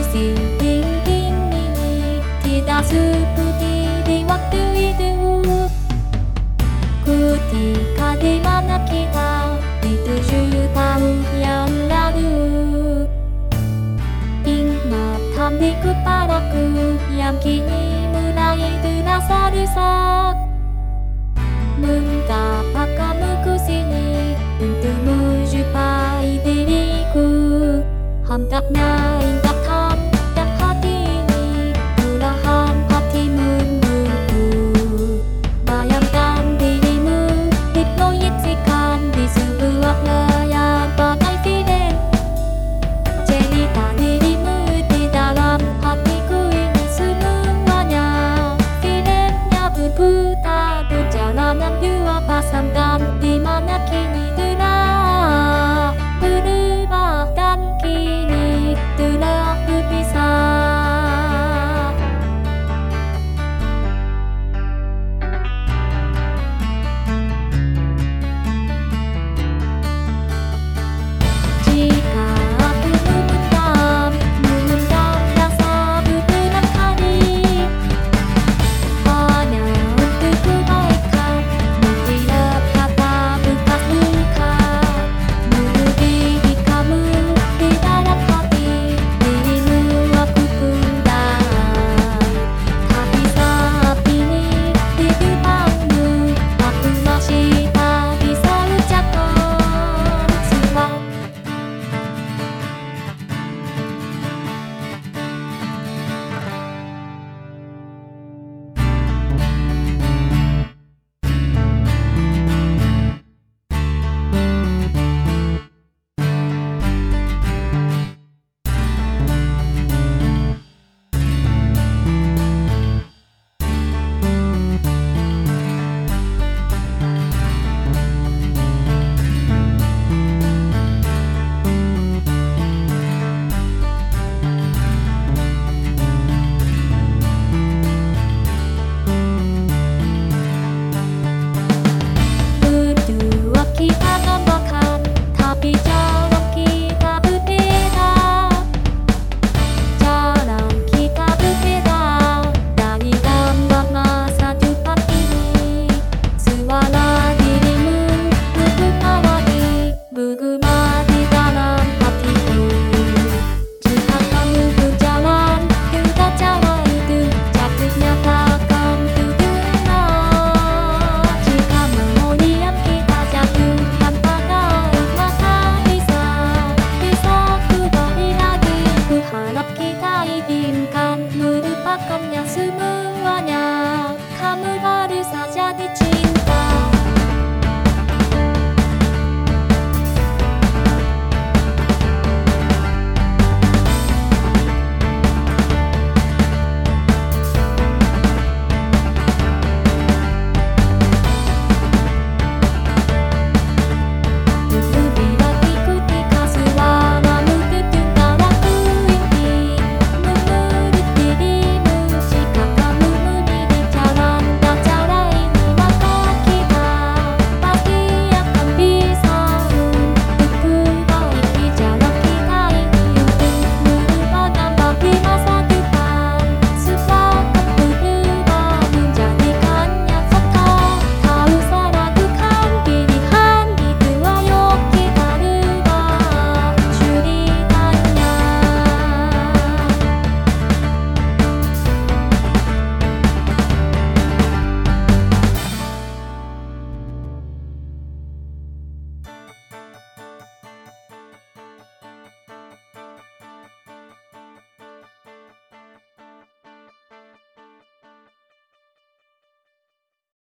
masih dingin ini, tidak seperti di waktu itu. Ketika di mana kita di 7 tahun yang lalu. Ingatan di kepalaku yang kini mulai terasa rusak. Mengapa kamu kesini untuk menjumpai diriku? Hendaknya ingatan dan hati ini perlahan hati menunggu. Bayangkan dirimu diproyeksikan di sebuah layar bagai film. Cerita dirimu di dalam hatiku ini semuanya. Filmnya berputar perjalanan dua pasangan di mana kini telah berubah dan kini telah berpisah. Jika aku memendam rasa berulang kali, hanya untuk kebaikan, menghilap kata bekas luka. Melebihi kamu di dalam hati, dirimu aku pendam. Tapi saat ini di depanmu, aku masih tak bisa ucapkan semua. Berdua kita tambahkan, tapi jalan kita berbeda. Jalan kita berbeda dari gambar masa depan ini. Suara dirimu bergema lagi, bergema di dalam hatiku. Jika kamu berjalan dengan cara itu, jatuhnya takkan terdengar. Jika memoriam kita jatuh tanpa gaib, maka bisa kembali lagi. Kuharap kita izinkan melupakannya semuanya. Kamu baru saja dicintai.